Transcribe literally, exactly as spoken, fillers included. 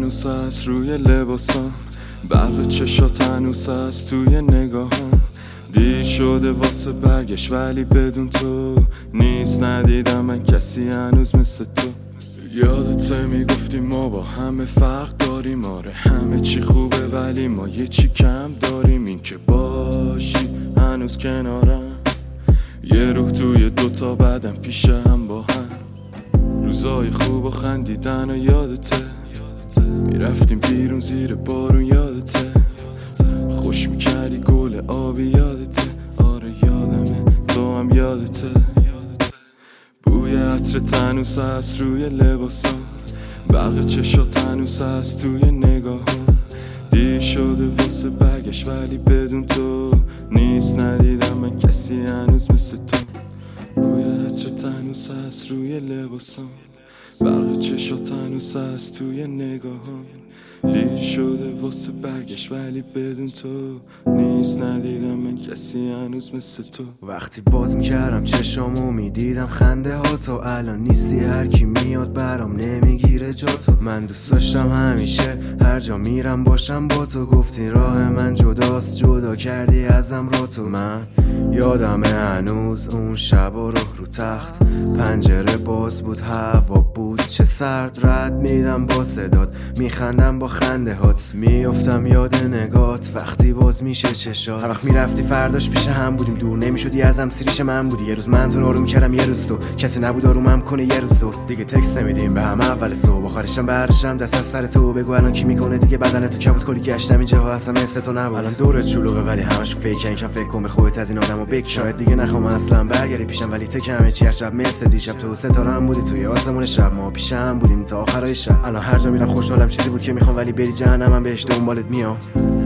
هنوز هست روی لباسم، برق چشات هنوز هست توی نگاهم. دیر شده واسه برگشت ولی بدون تو نیست. ندیدم من کسی هنوز مثل تو. یادته میگفتی ما با همه فرق داریم، آره همه چی خوبه ولی ما یه چی کم داریم. این که باشی هنوز کنارم، یه روح توی دوتا بدن پیش هم با هم. روزای خوب و خندیدن و یادته، میرفتیم بیرون زیر بارون یادته. خوش میکردی گل آبی یادته، آره یادمه تو هم یادته. بوی عطر هنوز هست روی لباسم، برق چشات هنوز هست توی نگاهم. دیر شده واسه برگشت ولی بدون تو نیست. ندیدم من کسی هنوز مثل تو. بوی عطر هنوز هست روی لباسم، برق چشات هنوز هست توی نگاهم. دیر شده واسه برگشت ولی بدون تو نیست. ندیدم من کسی هنوز مثل تو. وقتی باز میکردم چشامو میدیدم خنده ها تو، الان نیستی هر کی میاد برام نمیگیره جا تو. من دوست داشتم همیشه هر جا میرم باشم با تو، گفتی راه من جداست جدا کردی ازم را تو. من یادمه هنوز اون شب و روح رو تخت، پنجره باز بود هوا بود چه سرد، رد میدم با صدات میخندم با خنده هات، میافتم یاد نگات وقتی باز میشه چشات. هر وقت میرفتی فرداش پیش هم بودیم، دور نمیشدی ازم سیریش من بودی. یه روز من تو رو آروم میکردم یه روز تو کسی نبود آرومم کنه. یه روز زور دیگه تکست نمیدیم به هم اول صبح، آخرشم برشم دست از سر تو. بگو الان کی میکنه دیگه بدن تو کبوت کلی گشتم اینجاها اصلا مثل تو نبود. الان دورت شلوغه ولی همش فیک، اینکم فکر کن به خودت از این آدمو بک. شاید دیگه نخوام اصلا برگردی پیشم ولی تک همه چی هر شب مثل دیشب. تو ستاره هم بودی توی آسمون شب، ما پیشم بودیم تا آخرای شب. الان هر جا میرم خوشحالم چیزی بود که میخوام ولی بری جهنمم بهش دنبالت میام.